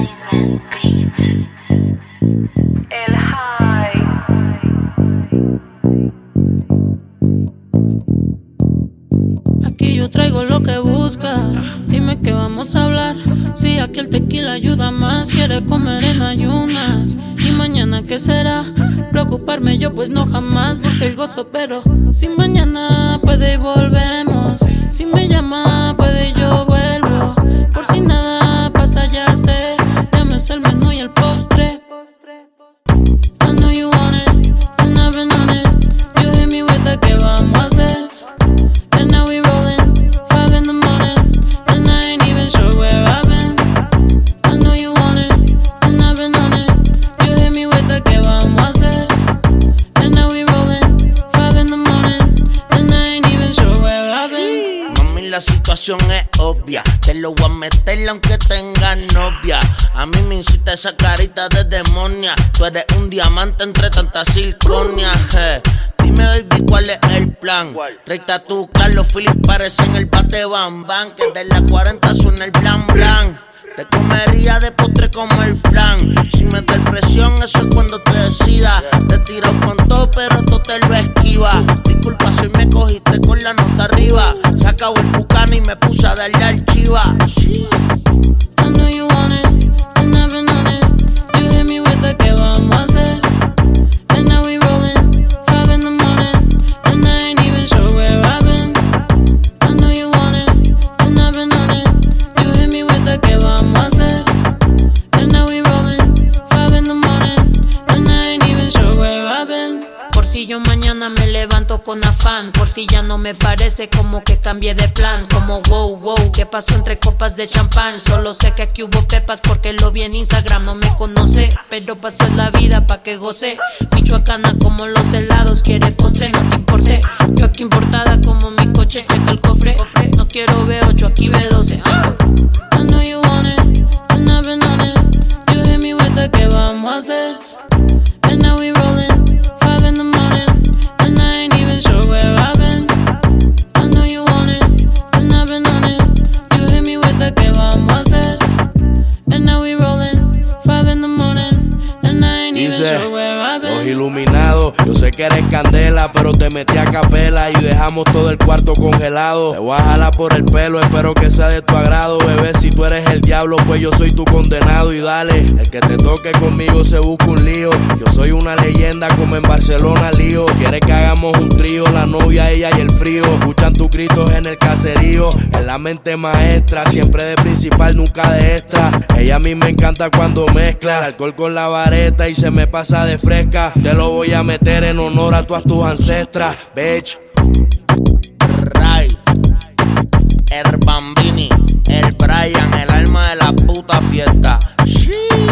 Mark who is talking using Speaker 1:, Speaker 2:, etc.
Speaker 1: Entertainment Beat. El high.
Speaker 2: Aquí yo traigo lo que buscas. Dime qué vamos a hablar. Si aquí el tequila ayuda más, quiere comer en ayunas. Y mañana qué será, preocuparme yo pues no jamás, porque el gozo pero si mañana puede y volvemos. Si me llama puede y yo vuelvo. Por si nada pasa ya sé, llámese el menú y el postre. I know you want it, and I've been on it. You hit me with the que vamos a hacer. And now we rolling, 5 in the morning, and I ain't even sure where I've been. I know you want it, and I've been on it. You hit me with the que vamos a hacer. And now we rolling, 5 in the morning, and I ain't even sure where I've been.
Speaker 3: Mami, la situación es obvia, te lo voy a meter aunque tengas novia. A mí me incita esa carita de demonia. Tú eres un diamante entre tanta circonia. Dime, baby, ¿cuál es el plan? Recta tu Carlos Phillips parecen el bate Bam Bam. Que de las 40 suena el blan blan. Te comería de postre como el flan. Sin meter presión, eso es cuando te decidas. Te tiro con todo, pero tú te lo esquivas. Disculpa si me cogiste con la nota arriba. Se acabó el bucano y me puse a darle al chiva. Sí.
Speaker 2: I know you want it, and I've been on it. You hit me with the que vamos a hacer. And now we rolling, 5 in the morning, and I ain't even sure where I've been. I know you want it, and I've been on it. You hit me with the que vamos a hacer. And now we rolling, 5 in the morning, and I ain't even sure where I've been. Por si yo mañana me levanto con afán, por si ya no me parece, como que cambié de plan. Como wow, wow, ¿qué pasó entre copas de champán? Solo sé que aquí hubo pepas porque lo vi en Instagram. No me conoce, pero pasó en la vida pa' que goce. Michoacana como los helados, quiere postre, no te importe. Yo aquí importada como mi coche, checa el cofre. No quiero B8, aquí B12. I know you want it, and I've been on it. You hit me with the que vamos a hacer. And now we rolling, 5 in the morning, and I ain't even sure where I've been. I know you want it, and I've been on it. You hit me with the que vamos a hacer. And now we rolling, 5 in the morning, and I ain't even sure where I've been.
Speaker 4: Los iluminados, yo sé que eres candela, pero te metí a capela y dejamos todo el cuarto congelado. Te voy a jalar por el pelo, espero que sea de tu agrado. Bebé, si tú eres el diablo, pues yo soy tu condenado. Y dale, el que te toque conmigo se busca un lío. Yo soy una leyenda como en Barcelona, lío. Quieres que hagamos un trío, la novia, ella y el frío. Escuchan tus gritos en el caserío. Es la mente maestra, siempre de principal, nunca de extra. Ella a mí me encanta cuando mezcla el alcohol con la vareta y se me pasa de fresca. Te lo voy a meter en honor a todas tus ancestras, bitch.
Speaker 3: Ray, el Bambini, el Brian, el alma de la puta fiesta. Sí.